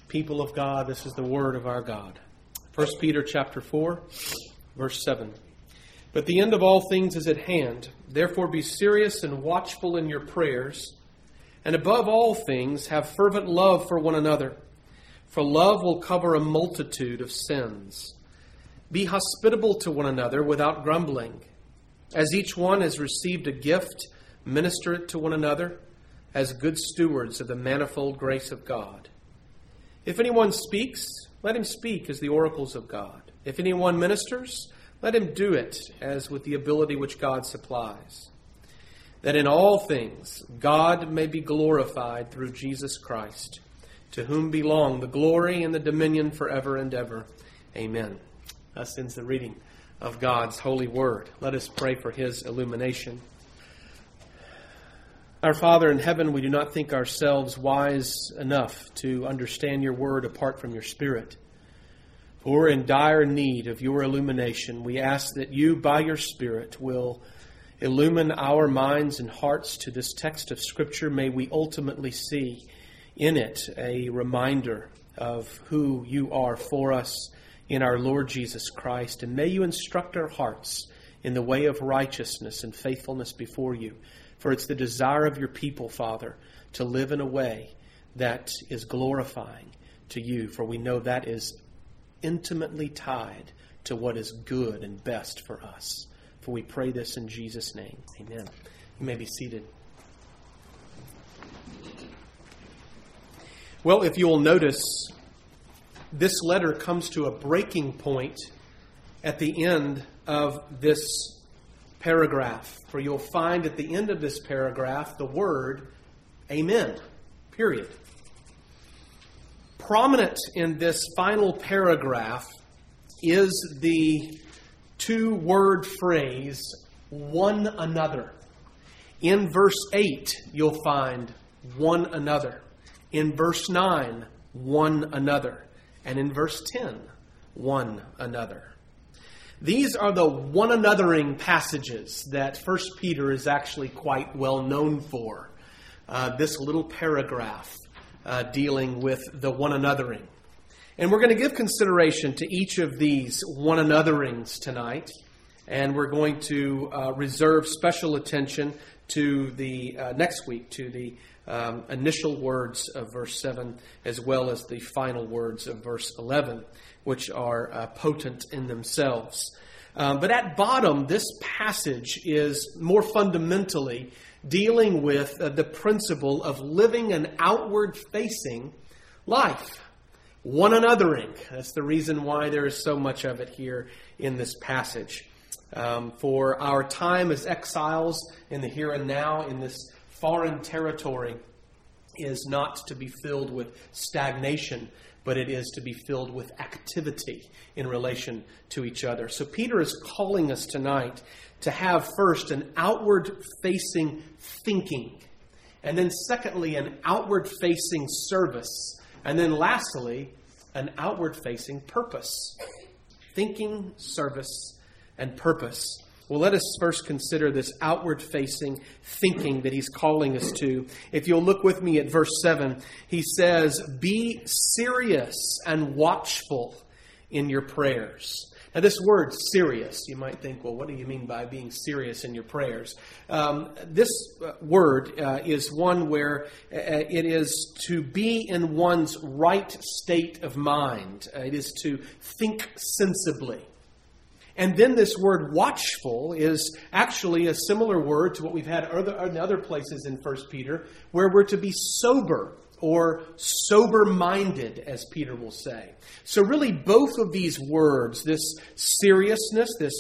People of God, this is the word of our God. 1 Peter chapter 4, verse 7. But the end of all things is at hand. Therefore be serious and watchful in your prayers. And above all things, have fervent love for one another. For love will cover a multitude of sins. Be hospitable to one another without grumbling. As each one has received a gift, minister it to one another as good stewards of the manifold grace of God. If anyone speaks, let him speak as the oracles of God. If anyone ministers, let him do it as with the ability which God supplies, that in all things God may be glorified through Jesus Christ, to whom belong the glory and the dominion forever and ever. Amen. Thus ends the reading of God's holy word. Let us pray for his illumination. Our Father in heaven, we do not think ourselves wise enough to understand your word apart from your Spirit. For we're in dire need of your illumination. We ask that you, by your Spirit, will illumine our minds and hearts to this text of Scripture. May we ultimately see in it a reminder of who you are for us in our Lord Jesus Christ. And may you instruct our hearts in the way of righteousness and faithfulness before you. For it's the desire of your people, Father, to live in a way that is glorifying to you. For we know that is intimately tied to what is good and best for us. For we pray this in Jesus' name. Amen. You may be seated. Well, if you will notice, this letter comes to a breaking point at the end of this paragraph. For you'll find at the end of this paragraph the word amen, period. Prominent in this final paragraph is the two-word phrase, one another. In verse 8, you'll find one another. In verse 9, one another. And in verse 10, one another. These are the one anothering passages that 1 Peter is actually quite well known for. This little paragraph dealing with the one anothering. And we're going to give consideration to each of these one anotherings tonight. And we're going to reserve special attention to the next week, to the initial words of verse 7, as well as the final words of verse 11, which are potent in themselves. But at bottom, this passage is more fundamentally dealing with the principle of living an outward-facing life. One anothering. That's the reason why there is so much of it here in this passage. For our time as exiles in the here and now in this foreign territory is not to be filled with stagnation, but it is to be filled with activity in relation to each other. So Peter is calling us tonight to have first an outward-facing thinking, and then secondly an outward-facing service, and then lastly an outward-facing purpose. Thinking, service, and purpose. Well, let us first consider this outward-facing thinking that he's calling us to. If you'll look with me at verse 7, he says, be serious and watchful in your prayers. Now, this word serious, you might think, well, what do you mean by being serious in your prayers? This word is one where it is to be in one's right state of mind. It is to think sensibly. And then this word watchful is actually a similar word to what we've had in other places in 1 Peter, where we're to be sober or sober-minded, as Peter will say. So really both of these words, this seriousness, this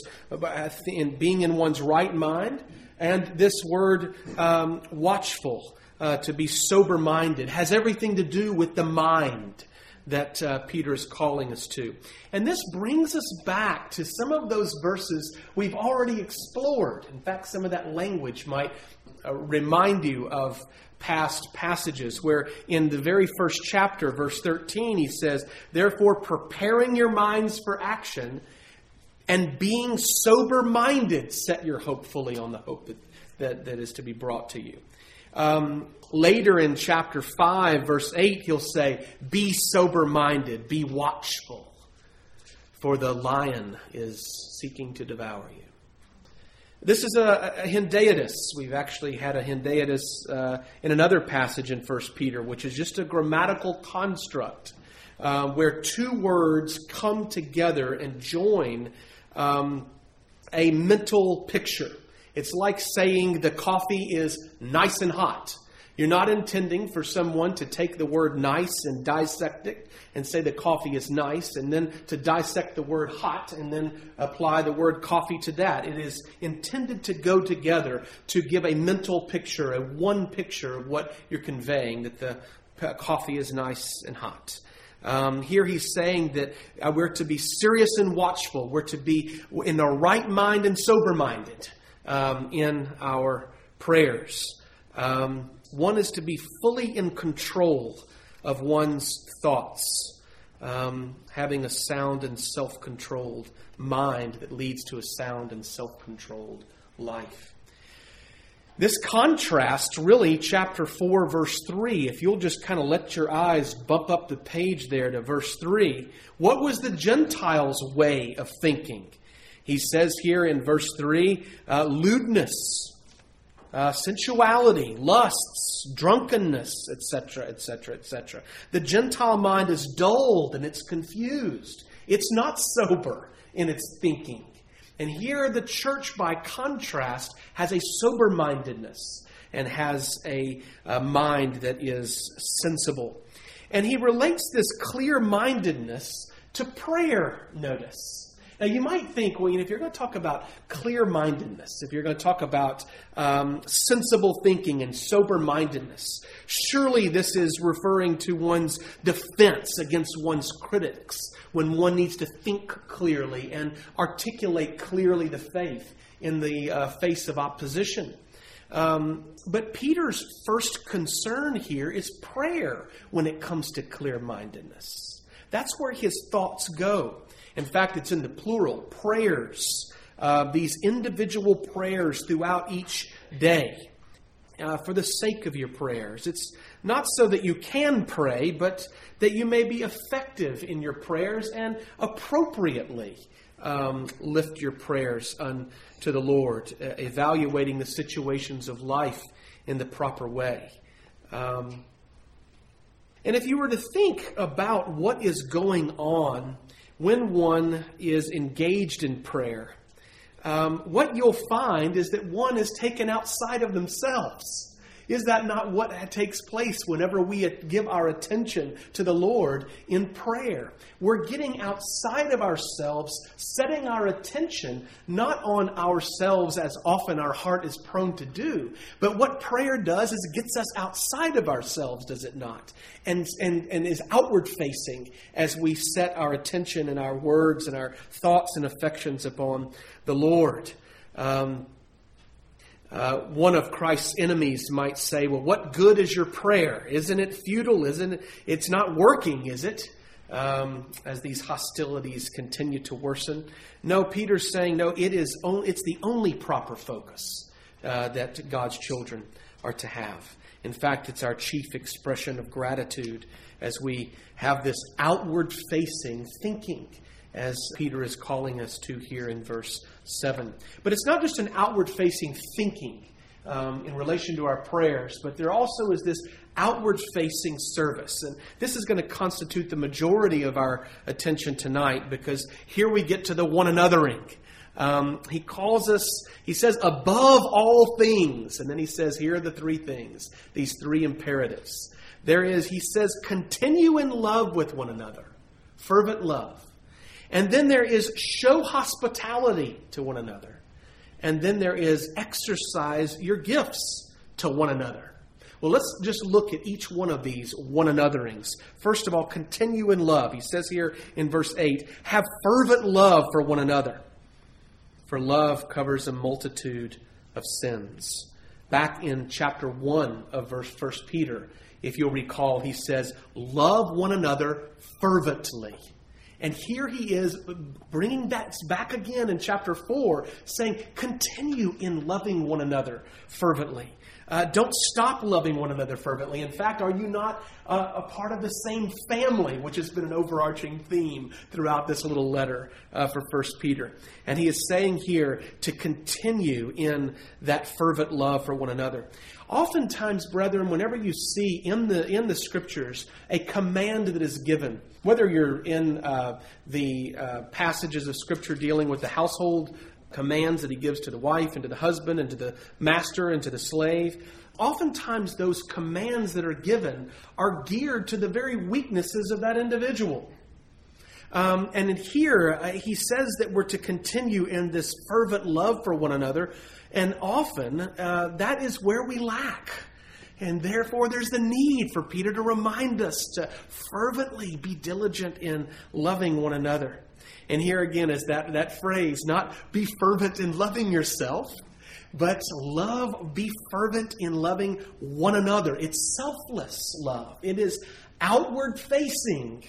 in being in one's right mind, and this word watchful, to be sober-minded, has everything to do with the mind that Peter is calling us to. And this brings us back to some of those verses we've already explored. In fact, some of that language might remind you of past passages where in the very first chapter, verse 13, he says, therefore preparing your minds for action and being sober-minded, set your hope fully on the hope that is to be brought to you. Later in chapter 5, verse 8, he'll say, be sober-minded, be watchful, for the lion is seeking to devour you. This is a hendeidus. We've actually had a hendeidus in another passage in 1 Peter, which is just a grammatical construct where two words come together and join a mental picture. It's like saying the coffee is nice and hot. You're not intending for someone to take the word nice and dissect it and say the coffee is nice, and then to dissect the word hot and then apply the word coffee to that. It is intended to go together to give a mental picture, a one picture of what you're conveying, that the coffee is nice and hot. Here he's saying that we're to be serious and watchful. We're to be in the right mind and sober-minded in our prayers. One is to be fully in control of one's thoughts, having a sound and self-controlled mind that leads to a sound and self-controlled life. This contrast, really, chapter 4, verse 3, if you'll just kind of let your eyes bump up the page there to verse 3, what was the Gentiles' way of thinking? He says here in verse 3, lewdness, sensuality, lusts, drunkenness, etc., etc., etc. The Gentile mind is dulled and it's confused. It's not sober in its thinking. And here the church, by contrast, has a sober-mindedness and has a mind that is sensible. And he relates this clear-mindedness to prayer, notice. Now, you might think, well, if you're going to talk about clear-mindedness, if you're going to talk about sensible thinking and sober-mindedness, surely this is referring to one's defense against one's critics, when one needs to think clearly and articulate clearly the faith in the face of opposition. But Peter's first concern here is prayer when it comes to clear-mindedness. That's where his thoughts go. In fact, it's in the plural, prayers, these individual prayers throughout each day for the sake of your prayers. It's not so that you can pray, but that you may be effective in your prayers and appropriately lift your prayers unto the Lord, evaluating the situations of life in the proper way. And if you were to think about what is going on when one is engaged in prayer, what you'll find is that one is taken outside of themselves. Is that not what takes place whenever we give our attention to the Lord in prayer? We're getting outside of ourselves, setting our attention not on ourselves as often our heart is prone to do, but what prayer does is it gets us outside of ourselves, does it not? And is outward facing as we set our attention and our words and our thoughts and affections upon the Lord. One of Christ's enemies might say, well, what good is your prayer? Isn't it futile? It's not working, is it? As these hostilities continue to worsen. No, Peter's saying, no, it's the only proper focus that God's children are to have. In fact, it's our chief expression of gratitude as we have this outward-facing thinking, as Peter is calling us to here in verse 7. But it's not just an outward-facing thinking in relation to our prayers, but there also is this outward-facing service. And this is going to constitute the majority of our attention tonight, because here we get to the one anothering. He calls us, he says, above all things. And then he says, here are the three things, these three imperatives. He says, continue in love with one another, fervent love. And then there is show hospitality to one another. And then there is exercise your gifts to one another. Well, let's just look at each one of these one anotherings. First of all, continue in love. He says here in verse 8, have fervent love for one another. For love covers a multitude of sins. Back in chapter 1 of 1 Peter, if you'll recall, he says, love one another fervently. And here he is bringing that back again in chapter 4, saying, continue in loving one another fervently. Don't stop loving one another fervently. In fact, are you not a part of the same family, which has been an overarching theme throughout this little letter for 1 Peter. And he is saying here to continue in that fervent love for one another. Oftentimes, brethren, whenever you see in the Scriptures a command that is given, whether you're in the passages of Scripture dealing with the household commands that he gives to the wife and to the husband and to the master and to the slave, oftentimes those commands that are given are geared to the very weaknesses of that individual. And here he says that we're to continue in this fervent love for one another, and often that is where we lack. And therefore there's the need for Peter to remind us to fervently be diligent in loving one another. And here again is that phrase, not be fervent in loving yourself, but be fervent in loving one another. It's selfless love. It is outward-facing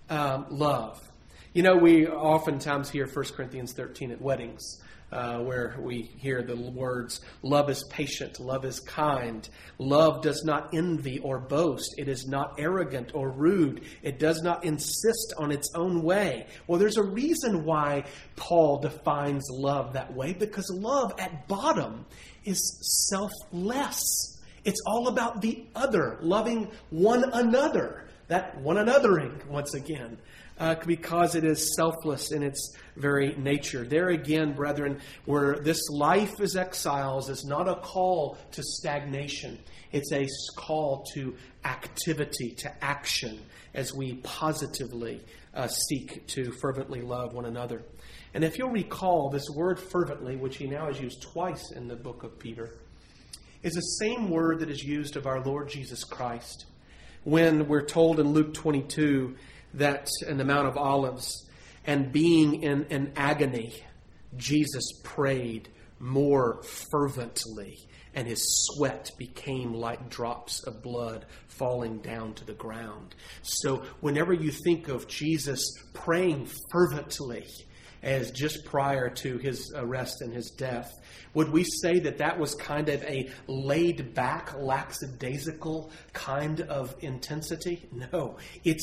love. You know, we oftentimes hear 1 Corinthians 13 at weddings, where we hear the words, love is patient, love is kind, love does not envy or boast, it is not arrogant or rude, it does not insist on its own way. Well, there's a reason why Paul defines love that way, because love at bottom is selfless. It's all about the other, loving one another, that one anothering once again. Because it is selfless in its very nature. There again, brethren, where this life as exiles is not a call to stagnation. It's a call to activity, to action, as we positively seek to fervently love one another. And if you'll recall, this word fervently, which he now has used twice in the book of Peter, is the same word that is used of our Lord Jesus Christ. When we're told in Luke 22 that in the Mount of Olives, and being in an agony, Jesus prayed more fervently, and his sweat became like drops of blood falling down to the ground. So whenever you think of Jesus praying fervently, as just prior to his arrest and his death, would we say that that was kind of a laid-back, lackadaisical kind of intensity? No. It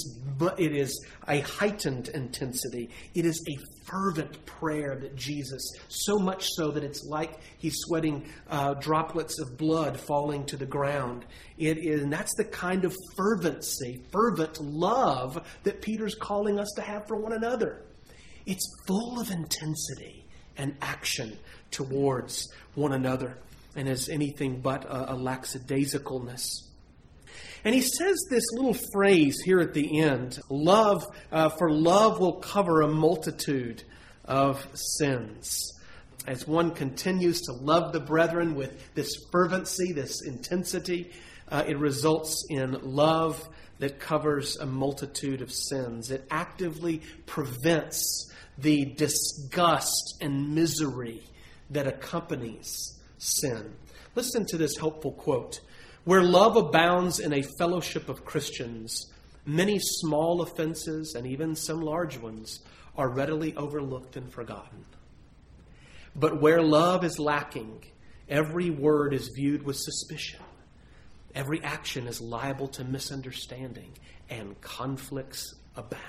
is a heightened intensity. It is a fervent prayer that Jesus, so much so that it's like he's sweating droplets of blood falling to the ground. And that's the kind of fervency, fervent love that Peter's calling us to have for one another. It's full of intensity and action towards one another, and is anything but a lackadaisicalness. And he says this little phrase here at the end, love, for love will cover a multitude of sins. As one continues to love the brethren with this fervency, this intensity, it results in love that covers a multitude of sins. It actively prevents the disgust and misery that accompanies sin. Listen to this helpful quote. Where love abounds in a fellowship of Christians, many small offenses and even some large ones are readily overlooked and forgotten. But where love is lacking, every word is viewed with suspicion. Every action is liable to misunderstanding, and conflicts abound.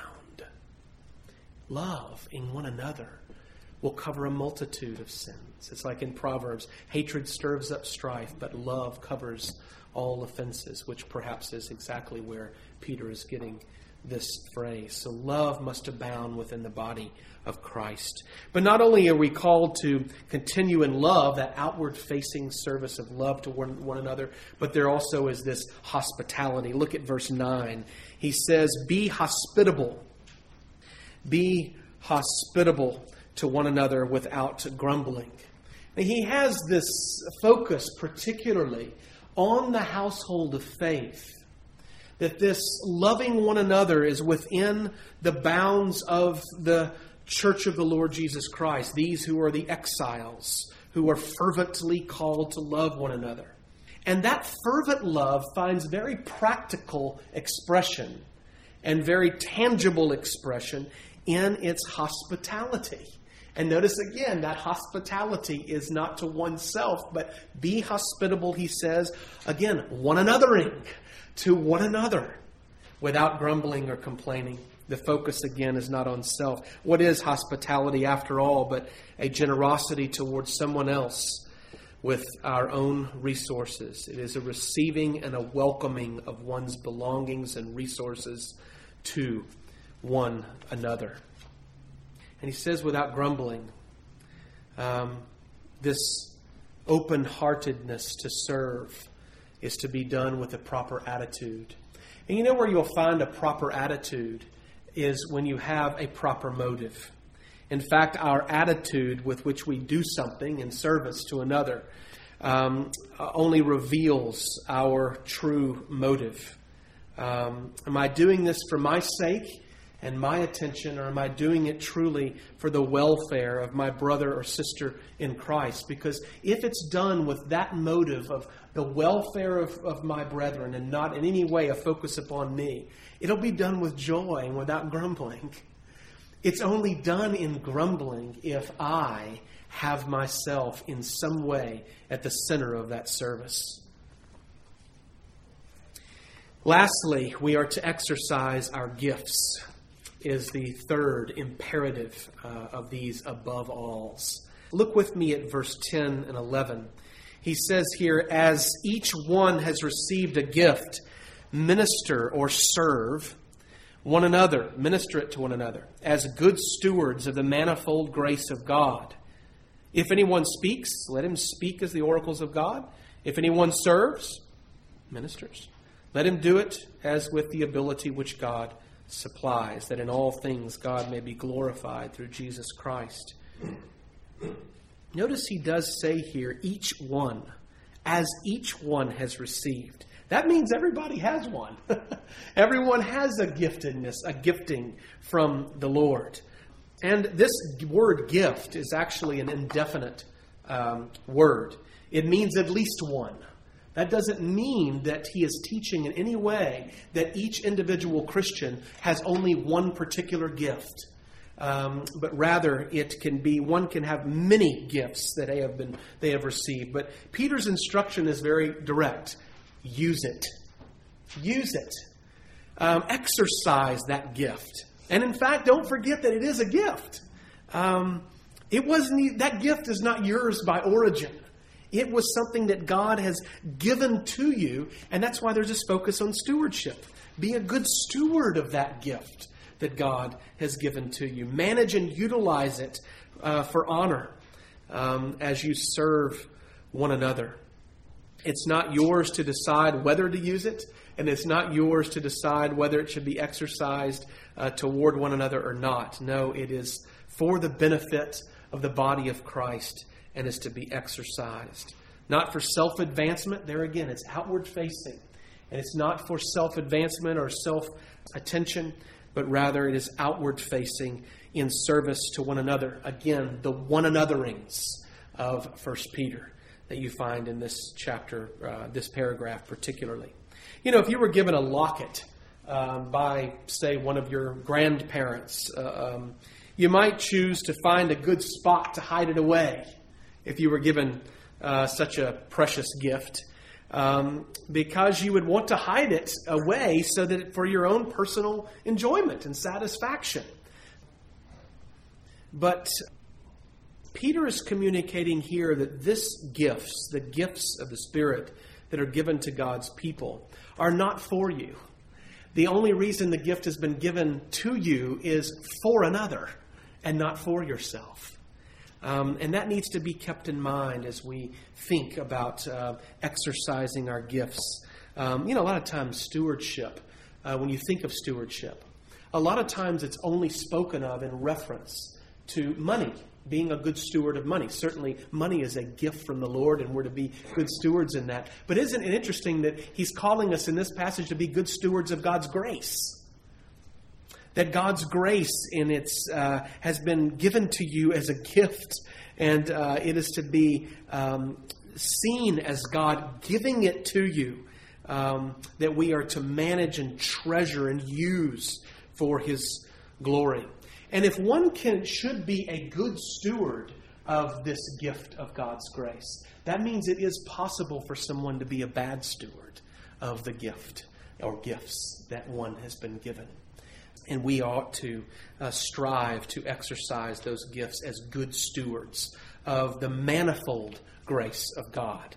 Love in one another will cover a multitude of sins. It's like in Proverbs, hatred stirs up strife, but love covers all offenses, which perhaps is exactly where Peter is getting this phrase. So love must abound within the body of Christ. But not only are we called to continue in love, that outward-facing service of love to one another, but there also is this hospitality. Look at verse 9. He says, be hospitable. Be hospitable to one another without grumbling. Now, he has this focus particularly on the household of faith, that this loving one another is within the bounds of the church of the Lord Jesus Christ, these who are the exiles, who are fervently called to love one another. And that fervent love finds very practical expression and very tangible expression in its hospitality. And notice again, that hospitality is not to oneself, but be hospitable, he says, again, one anothering, to one another, without grumbling or complaining. The focus, again, is not on self. What is hospitality, after all, but a generosity towards someone else with our own resources? It is a receiving and a welcoming of one's belongings and resources to one another. And he says, without grumbling, this open-heartedness to serve is to be done with a proper attitude. And you know where you'll find a proper attitude is when you have a proper motive. In fact, our attitude with which we do something in service to another only reveals our true motive. Am I doing this for my sake and my attention, or am I doing it truly for the welfare of my brother or sister in Christ? Because if it's done with that motive of the welfare of my brethren and not in any way a focus upon me, it'll be done with joy and without grumbling. It's only done in grumbling if I have myself in some way at the center of that service. Lastly, we are to exercise our gifts, is the third imperative of these above alls. Look with me at verse 10 and 11. He says here, as each one has received a gift, minister or serve one another, minister it to one another, as good stewards of the manifold grace of God. If anyone speaks, let him speak as the oracles of God. If anyone serves, ministers. Let him do it as with the ability which God supplies, that in all things God may be glorified through Jesus Christ. Notice he does say here, each one, as each one has received. That means everybody has one. Everyone has a giftedness, a gifting from the Lord. And this word gift is actually an indefinite word. It means at least one. That doesn't mean that he is teaching in any way that each individual Christian has only one particular gift. But rather it can be, one can have many gifts that they have received. But Peter's instruction is very direct. Use it. Use it. Exercise that gift. And in fact, don't forget that it is a gift. That gift is not yours by origin. It was something that God has given to you, and that's why there's this focus on stewardship. Be a good steward of that gift that God has given to you. Manage and utilize it for honor as you serve one another. It's not yours to decide whether to use it, and it's not yours to decide whether it should be exercised toward one another or not. No, it is for the benefit of the body of Christ and is to be exercised. Not for self-advancement. There again, it's outward-facing. And it's not for self-advancement or self-attention, but rather it is outward-facing in service to one another. Again, the one anotherings of 1 Peter that you find in this chapter, this paragraph particularly. You know, if you were given a locket by, say, one of your grandparents, you might choose to find a good spot to hide it away if you were given such a precious gift, because you would want to hide it away so that for your own personal enjoyment and satisfaction. But Peter is communicating here that the gifts of the Spirit that are given to God's people, are not for you. The only reason the gift has been given to you is for another and not for yourself. And that needs to be kept in mind as we think about exercising our gifts. A lot of times stewardship, when you think of stewardship, a lot of times it's only spoken of in reference to money, being a good steward of money. Certainly money is a gift from the Lord and we're to be good stewards in that. But isn't it interesting that he's calling us in this passage to be good stewards of God's grace? That God's grace has been given to you as a gift, and it is to be seen as God giving it to you, that we are to manage and treasure and use for His glory. And if one should be a good steward of this gift of God's grace, that means it is possible for someone to be a bad steward of the gift or gifts that one has been given. And we ought to strive to exercise those gifts as good stewards of the manifold grace of God.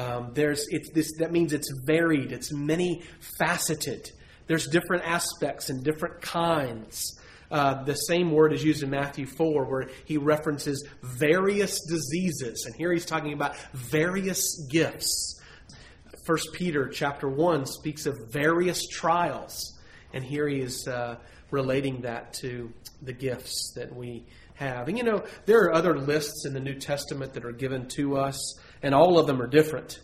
That means it's varied, it's many-faceted. There's different aspects and different kinds. The same word is used in Matthew 4, where he references various diseases. And here he's talking about various gifts. 1 Peter chapter 1 speaks of various trials. And here he is relating that to the gifts that we have. And there are other lists in the New Testament that are given to us, and all of them are different.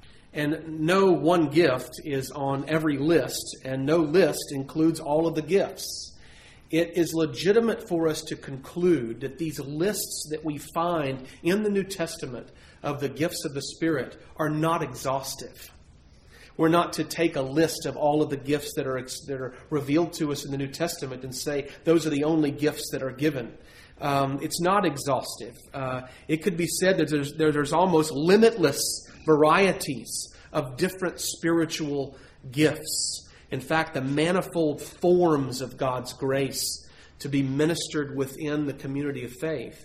And no one gift is on every list, and no list includes all of the gifts. It is legitimate for us to conclude that these lists that we find in the New Testament of the gifts of the Spirit are not exhaustive. We're not to take a list of all of the gifts that are revealed to us in the New Testament and say those are the only gifts that are given. It's not exhaustive. It could be said that there's almost limitless varieties of different spiritual gifts. In fact, the manifold forms of God's grace to be ministered within the community of faith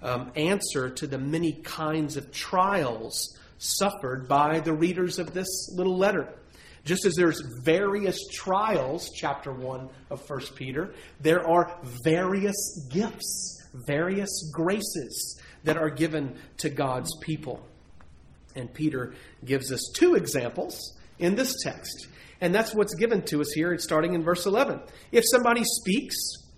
answer to the many kinds of trials suffered by the readers of this little letter. Just as there's various trials, chapter 1 of 1 Peter, there are various gifts, various graces that are given to God's people. And Peter gives us 2 examples in this text. And that's what's given to us here, starting in verse 11. If somebody speaks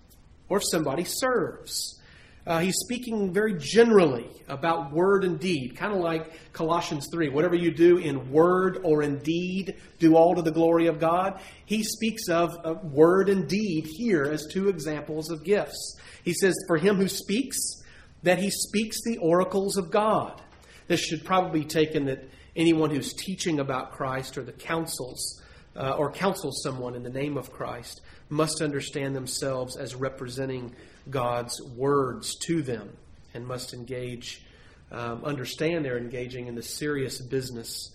or if somebody serves. He's speaking very generally about word and deed, kind of like Colossians 3. Whatever you do in word or in deed, do all to the glory of God. He speaks of word and deed here as 2 examples of gifts. He says, for him who speaks, that he speaks the oracles of God. This should probably be taken that anyone who's teaching about Christ or the counsels or counsels someone in the name of Christ must understand themselves as representing God's words to them and must understand they're engaging in the serious business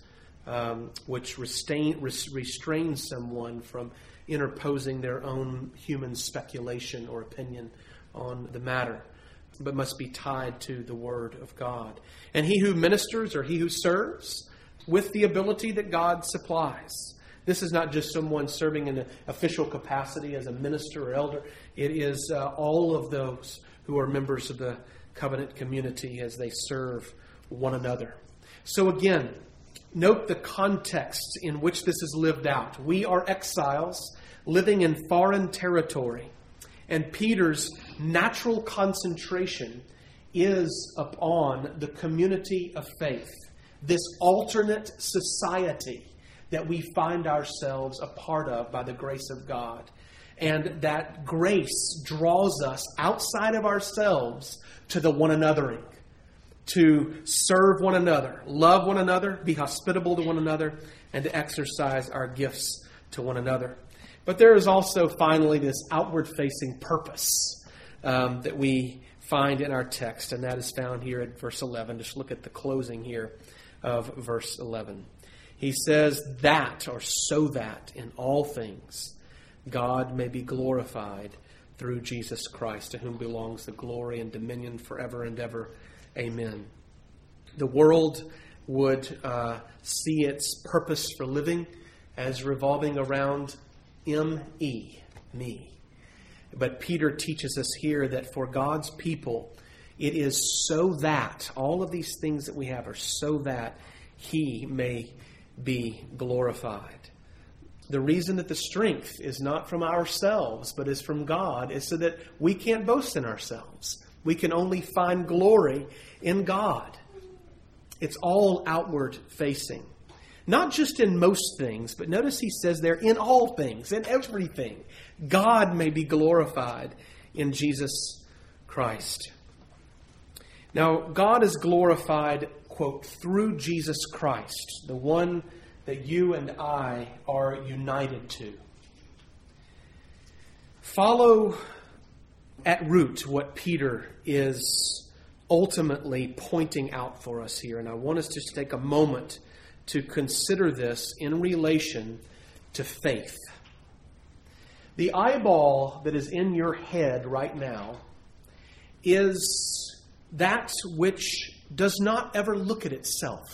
which restrains someone from interposing their own human speculation or opinion on the matter, but must be tied to the Word of God. And he who ministers or he who serves with the ability that God supplies. This is not just someone serving in an official capacity as a minister or elder. It is all of those who are members of the covenant community as they serve one another. So again, note the context in which this is lived out. We are exiles living in foreign territory. And Peter's natural concentration is upon the community of faith, this alternate society that we find ourselves a part of by the grace of God. And that grace draws us outside of ourselves to the one anothering, to serve one another, love one another, be hospitable to one another, and to exercise our gifts to one another. But there is also finally this outward-facing purpose that we find in our text, and that is found here at verse 11. Just look at the closing here of verse 11. He says that, or so that, in all things, God may be glorified through Jesus Christ, to whom belongs the glory and dominion forever and ever. Amen. The world would see its purpose for living as revolving around me. But Peter teaches us here that for God's people, it is so that, all of these things that we have are so that He may be glorified. The reason that the strength is not from ourselves, but is from God, is so that we can't boast in ourselves. We can only find glory in God. It's all outward facing. Not just in most things, but notice he says there, in all things, in everything. God may be glorified in Jesus Christ. Now, God is glorified, quote, through Jesus Christ, the one that you and I are united to. Follow at root what Peter is ultimately pointing out for us here. And I want us to take a moment to consider this in relation to faith. The eyeball that is in your head right now is that which does not ever look at itself.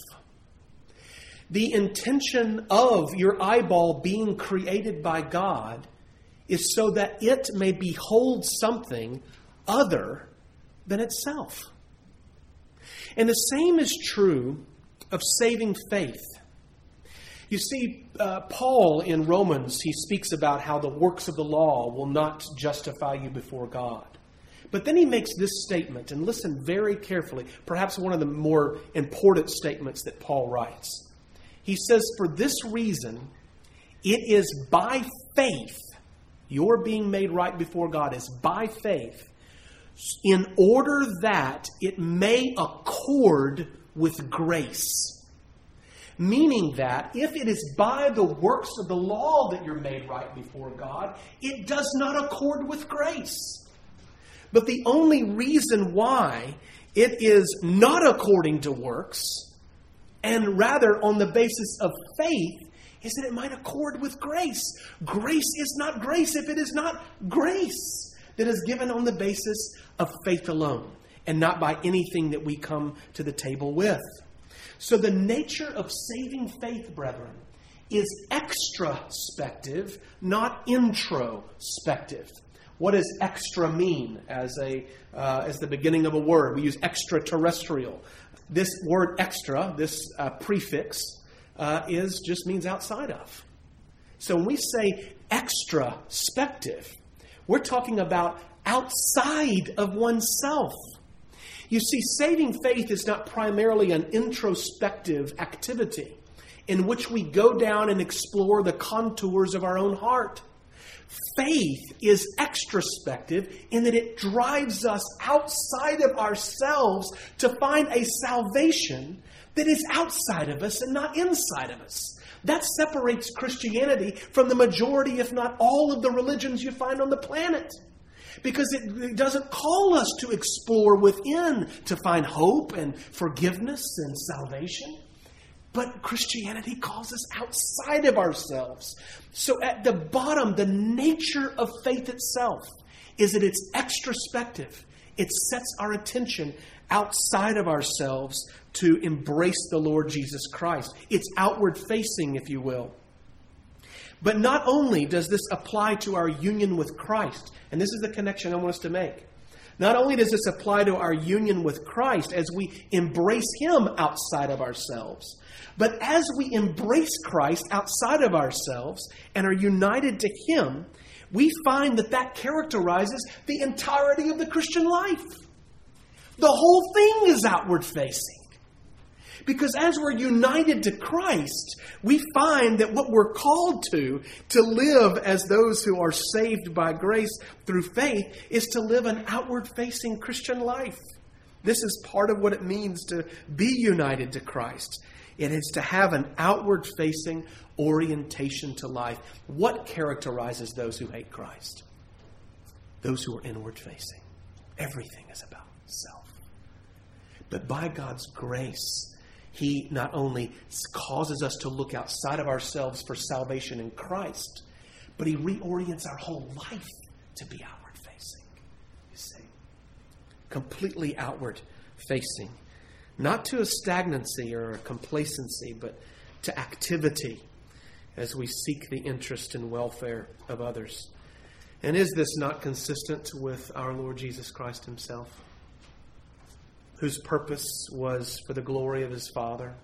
The intention of your eyeball being created by God is so that it may behold something other than itself. And the same is true of saving faith. You see, Paul in Romans, he speaks about how the works of the law will not justify you before God. But then he makes this statement, and listen very carefully, perhaps one of the more important statements that Paul writes. He says, for this reason, it is by faith, your being made right before God is by faith, in order that it may accord with grace. Meaning that if it is by the works of the law that you're made right before God, it does not accord with grace. But the only reason why it is not according to works, and rather on the basis of faith, is that it might accord with grace. Grace is not grace if it is not grace that is given on the basis of faith alone, and not by anything that we come to the table with. So the nature of saving faith, brethren, is extraspective, not introspective. What does extra mean as the beginning of a word? We use extraterrestrial. This word extra, this prefix, just means outside of. So when we say extraspective, we're talking about outside of oneself. You see, saving faith is not primarily an introspective activity in which we go down and explore the contours of our own heart. Faith is extraspective in that it drives us outside of ourselves to find a salvation that is outside of us and not inside of us. That separates Christianity from the majority, if not all, of the religions you find on the planet. Because it doesn't call us to explore within to find hope and forgiveness and salvation. But Christianity calls us outside of ourselves. So at the bottom, the nature of faith itself is that it's extraspective. It sets our attention outside of ourselves to embrace the Lord Jesus Christ. It's outward facing, if you will. But not only does this apply to our union with Christ, and this is the connection I want us to make. Not only does this apply to our union with Christ as we embrace Him outside of ourselves, but as we embrace Christ outside of ourselves and are united to Him, we find that characterizes the entirety of the Christian life. The whole thing is outward facing. Because as we're united to Christ, we find that what we're called to live as those who are saved by grace through faith, is to live an outward-facing Christian life. This is part of what it means to be united to Christ. It is to have an outward-facing orientation to life. What characterizes those who hate Christ? Those who are inward-facing. Everything is about self. But by God's grace, He not only causes us to look outside of ourselves for salvation in Christ, but He reorients our whole life to be outward facing. You see? Completely outward facing. Not to a stagnancy or a complacency, but to activity as we seek the interest and welfare of others. And is this not consistent with our Lord Jesus Christ Himself, whose purpose was for the glory of His Father,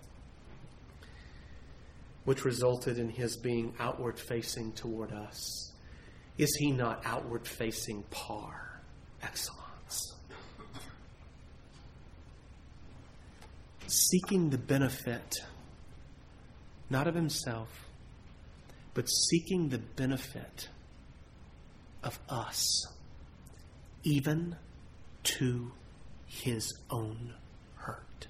which resulted in His being outward-facing toward us? Is He not outward-facing par excellence? Seeking the benefit, not of Himself, but seeking the benefit of us, even to His own hurt.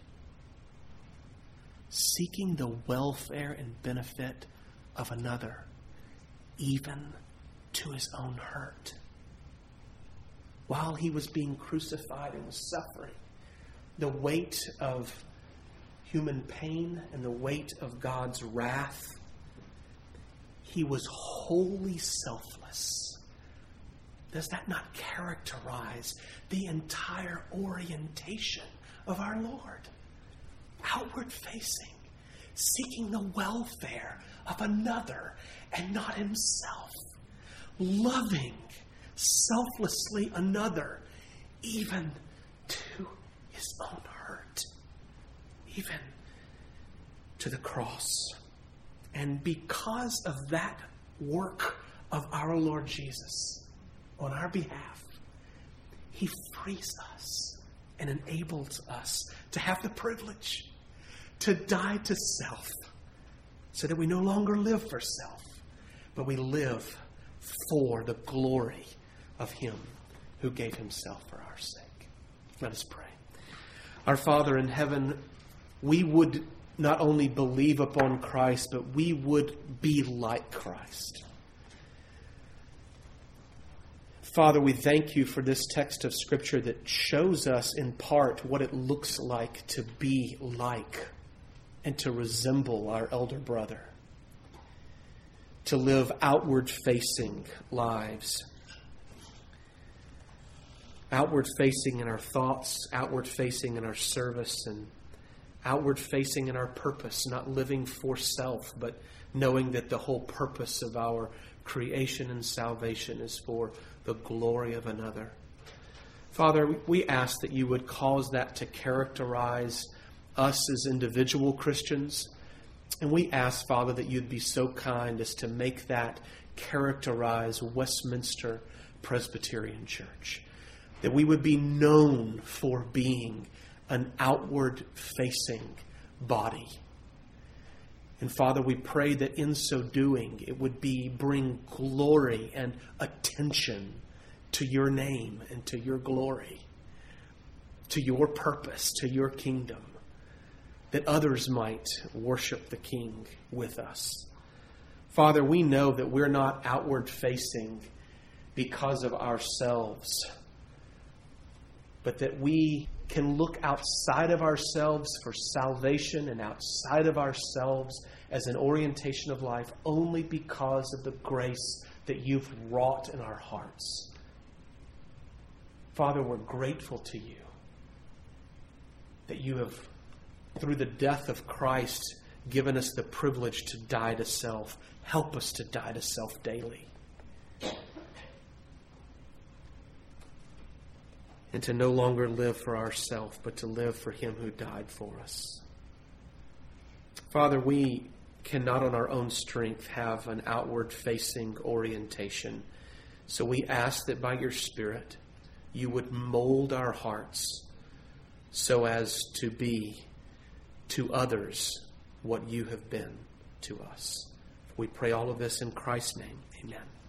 Seeking the welfare and benefit of another, even to His own hurt. while he was being crucified and was suffering the weight of human pain and the weight of God's wrath, he was wholly selfless. Does that not characterize the entire orientation of our Lord? Outward facing, seeking the welfare of another and not himself. Loving selflessly another, even to his own hurt, even to the cross. And because of that work of our Lord Jesus on our behalf, he frees us and enables us to have the privilege to die to self, so that we no longer live for self, but we live for the glory of him who gave himself for our sake. Let us pray. Our Father in heaven, we would not only believe upon Christ, but we would be like Christ. Father, we thank you for this text of Scripture that shows us in part what it looks like to be like and to resemble our elder brother, to live outward-facing lives, outward-facing in our thoughts, outward-facing in our service, and outward-facing in our purpose, not living for self, but knowing that the whole purpose of our creation and salvation is for the glory of another. Father, we ask that you would cause that to characterize us as individual Christians. And we ask, Father, that you'd be so kind as to make that characterize Westminster Presbyterian Church. That we would be known for being an outward-facing body. And Father, we pray that in so doing, it would bring glory and attention to your name and to your glory, to your purpose, to your kingdom, that others might worship the King with us. Father, we know that we're not outward-facing because of ourselves, but that we can look outside of ourselves for salvation and outside of ourselves as an orientation of life only because of the grace that you've wrought in our hearts. Father, we're grateful to you that you have, through the death of Christ, given us the privilege to die to self. Help us to die to self daily. And to no longer live for ourselves, but to live for him who died for us. Father, we cannot on our own strength have an outward-facing orientation. So we ask that by your Spirit, you would mold our hearts so as to be to others what you have been to us. We pray all of this in Christ's name. Amen.